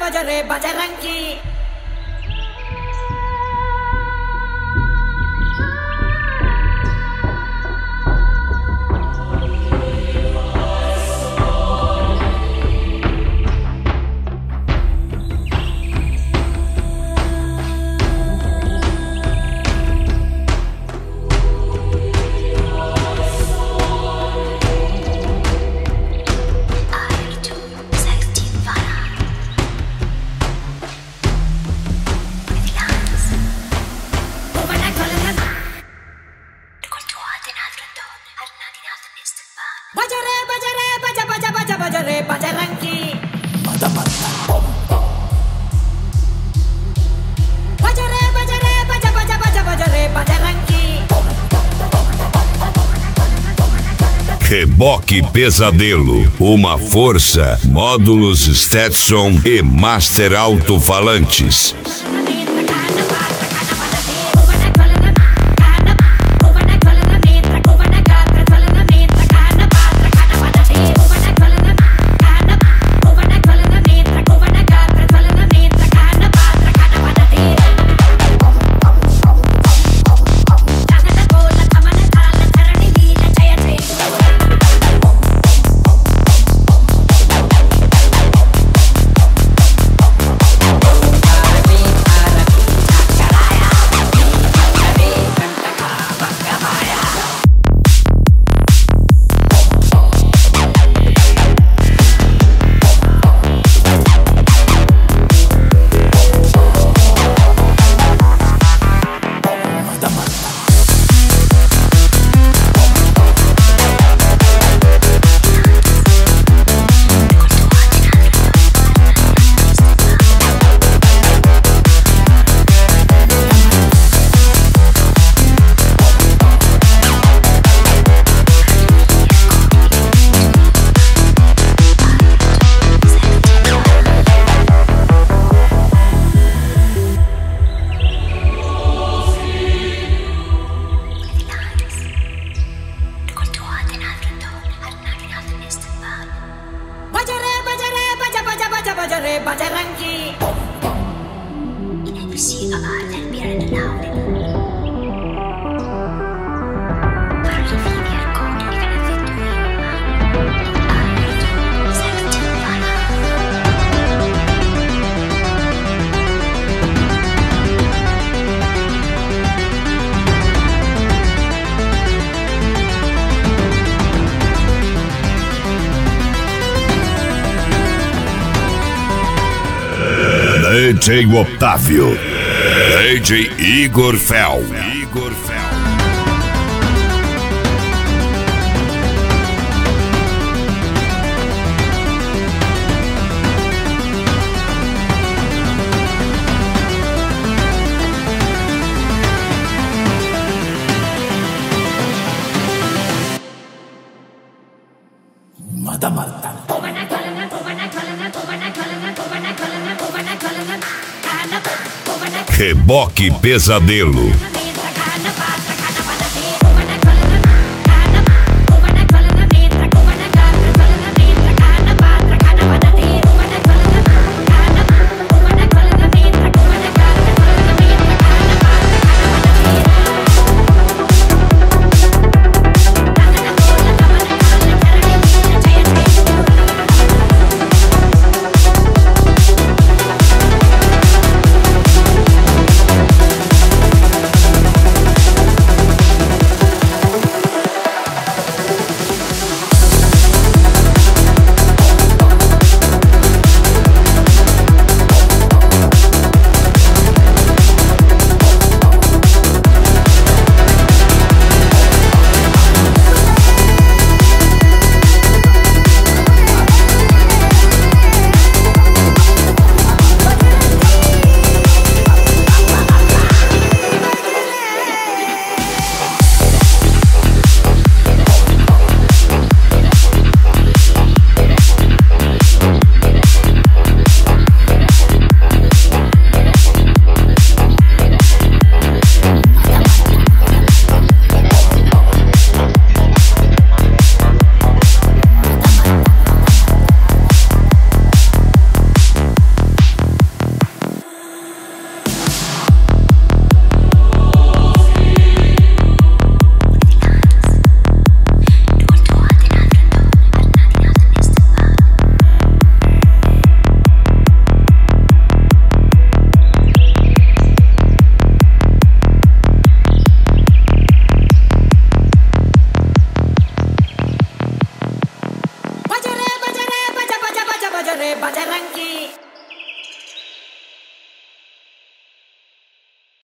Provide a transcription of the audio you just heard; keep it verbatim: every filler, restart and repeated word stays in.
बजरे बजरंगी बजरे बजरे बज बज बज बजरे बजरंगी मद मद बम बम बजरे बजरे बज बज बज बजरे Bajrangi Reboque Pesadelo, uma força, módulos Stetson e Master Alto-Falantes. बजरे Bajrangi In every sea of art and beer and loud. Varje finger kort i kan ett vitt och i säkert D J Otávio, D J Igor Fel, Igor Fel. मद मद Reboque Pesadelo.